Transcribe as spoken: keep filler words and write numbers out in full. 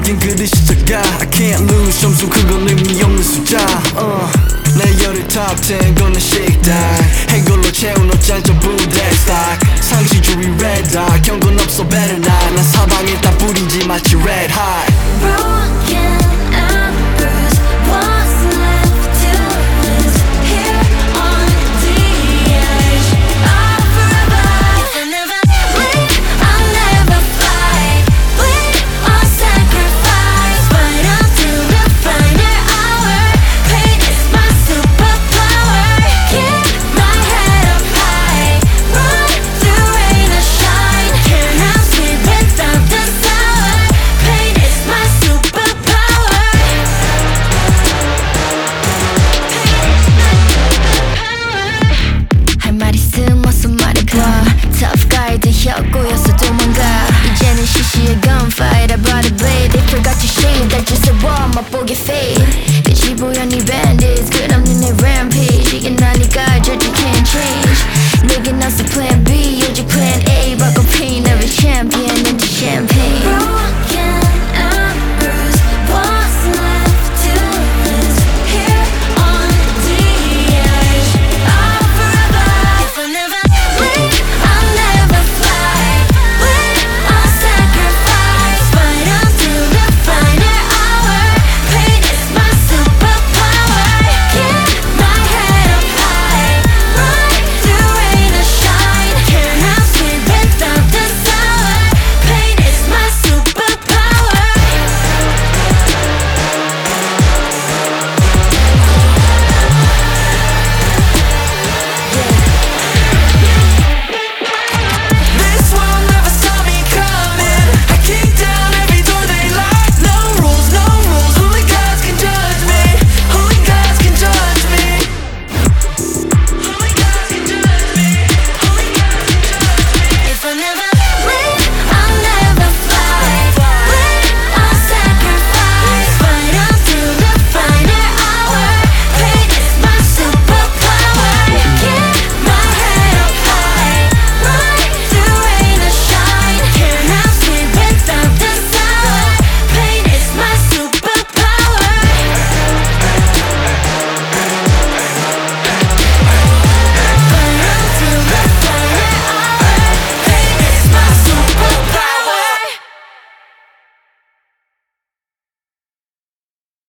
내겐 그릇이 작아 I can't lose 점수 그건 의미 없는 숫자 uh. 내 열의 top ten 거는 식당 해골로 채운 옷장 전부 대스탁 상시줄이 red dot 경고는 없어 better not 난 사방에 다 뿌린지 마치 red hot Broken and bruised what's left to lose here on the edge of forever If I never leave, I'll never fly Bleed or sacrifice Fight until the final hour Pain is my superpower Keep my head up high Run through rain or shine Cannot sleep without the sour Pain is my superpower 할 말 있음 어서 말해봐 Tough guy 되었고여서 도망가 이제는 시시해 gunfight